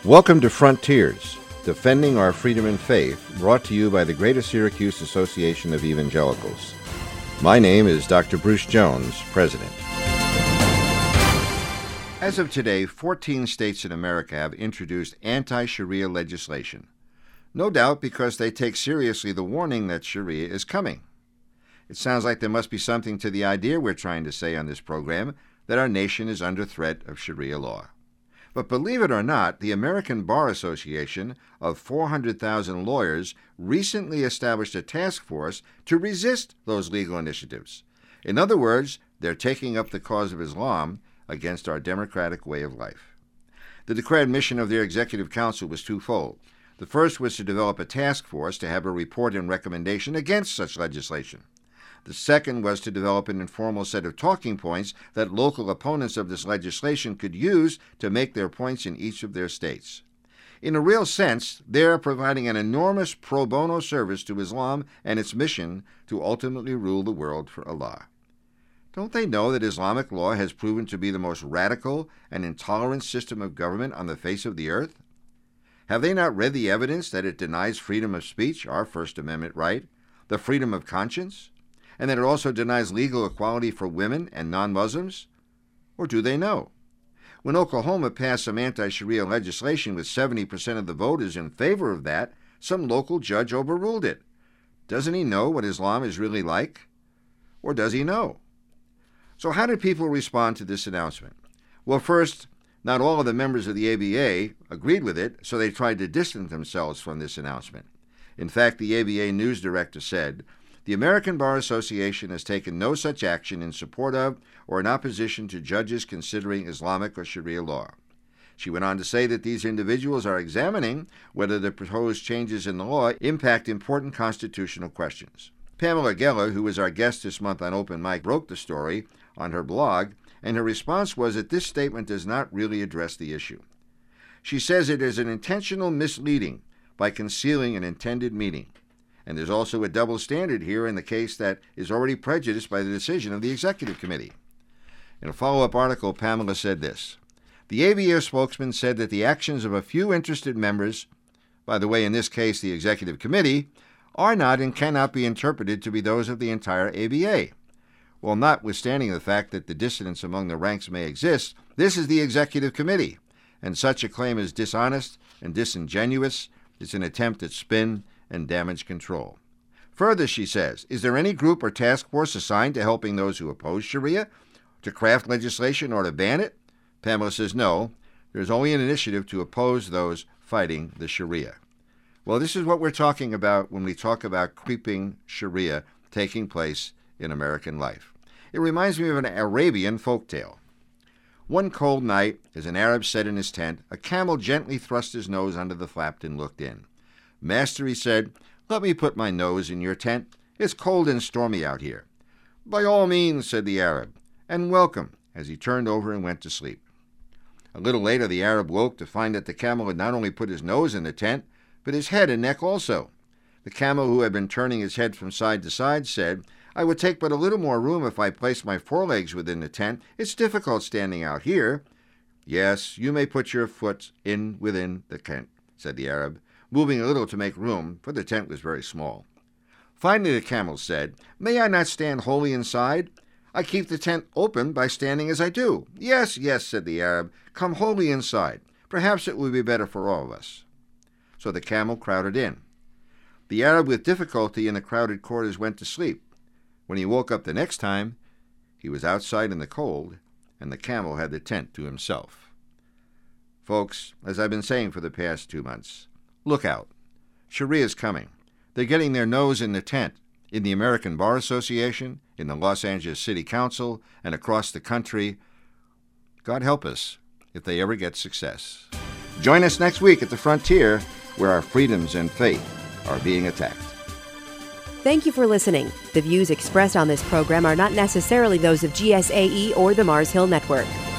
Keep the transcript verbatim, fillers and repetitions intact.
Welcome to Frontiers, Defending Our Freedom and Faith, brought to you by the Greater Syracuse Association of Evangelicals. My name is Doctor Bruce Jones, President. As of today, fourteen states in America have introduced anti-Sharia legislation, no doubt because they take seriously the warning that Sharia is coming. It sounds like there must be something to the idea we're trying to say on this program, that our nation is under threat of Sharia law. But believe it or not, the American Bar Association of four hundred thousand lawyers recently established a task force to resist those legal initiatives. In other words, they're taking up the cause of Islam against our democratic way of life. The declared mission of their executive council was twofold. The first was to develop a task force to have a report and recommendation against such legislation. The second was to develop an informal set of talking points that local opponents of this legislation could use to make their points in each of their states. In a real sense, they are providing an enormous pro bono service to Islam and its mission to ultimately rule the world for Allah. Don't they know that Islamic law has proven to be the most radical and intolerant system of government on the face of the earth? Have they not read the evidence that it denies freedom of speech, our First Amendment right, the freedom of conscience, and that it also denies legal equality for women and non-Muslims? Or do they know? When Oklahoma passed some anti-Sharia legislation with seventy percent of the voters in favor of that, some local judge overruled it. Doesn't he know what Islam is really like? Or does he know? So how did people respond to this announcement? Well, first, not all of the members of the A B A agreed with it, so they tried to distance themselves from this announcement. In fact, the A B A news director said, "The American Bar Association has taken no such action in support of or in opposition to judges considering Islamic or Sharia law." She went on to say that these individuals are examining whether the proposed changes in the law impact important constitutional questions. Pamela Geller, who was our guest this month on Open Mic, broke the story on her blog, and her response was that this statement does not really address the issue. She says it is an intentional misleading by concealing an intended meaning. And there's also a double standard here in the case that is already prejudiced by the decision of the Executive Committee. In a follow-up article, Pamela said this: "The A B A spokesman said that the actions of a few interested members, by the way, in this case the Executive Committee, are not and cannot be interpreted to be those of the entire A B A. Well, notwithstanding the fact that the dissonance among the ranks may exist, this is the Executive Committee, and such a claim is dishonest and disingenuous. It's an attempt at spin and damage control." Further, she says, "Is there any group or task force assigned to helping those who oppose Sharia, to craft legislation or to ban it?" Pamela says, "No, there's only an initiative to oppose those fighting the Sharia." Well, this is what we're talking about when we talk about creeping Sharia taking place in American life. It reminds me of an Arabian folktale. One cold night, as an Arab sat in his tent, a camel gently thrust his nose under the flap and looked in. "Master," he said, "let me put my nose in your tent. It's cold and stormy out here." "By all means," said the Arab, "and welcome," as he turned over and went to sleep. A little later, the Arab woke to find that the camel had not only put his nose in the tent, but his head and neck also. The camel, who had been turning his head from side to side, said, "I would take but a little more room if I placed my forelegs within the tent. It's difficult standing out here." "Yes, you may put your foot in within the tent," said the Arab, moving a little to make room, for the tent was very small. Finally the camel said, "May I not stand wholly inside? I keep the tent open by standing as I do." "Yes, yes," said the Arab, "come wholly inside. Perhaps it will be better for all of us." So the camel crowded in. The Arab, with difficulty in the crowded quarters, went to sleep. When he woke up the next time, he was outside in the cold, and the camel had the tent to himself. Folks, as I've been saying for the past two months, look out. Sharia's coming. They're getting their nose in the tent, in the American Bar Association, in the Los Angeles City Council, and across the country. God help us if they ever get success. Join us next week at the Frontier, where our freedoms and faith are being attacked. Thank you for listening. The views expressed on this program are not necessarily those of G S A E or the Mars Hill Network.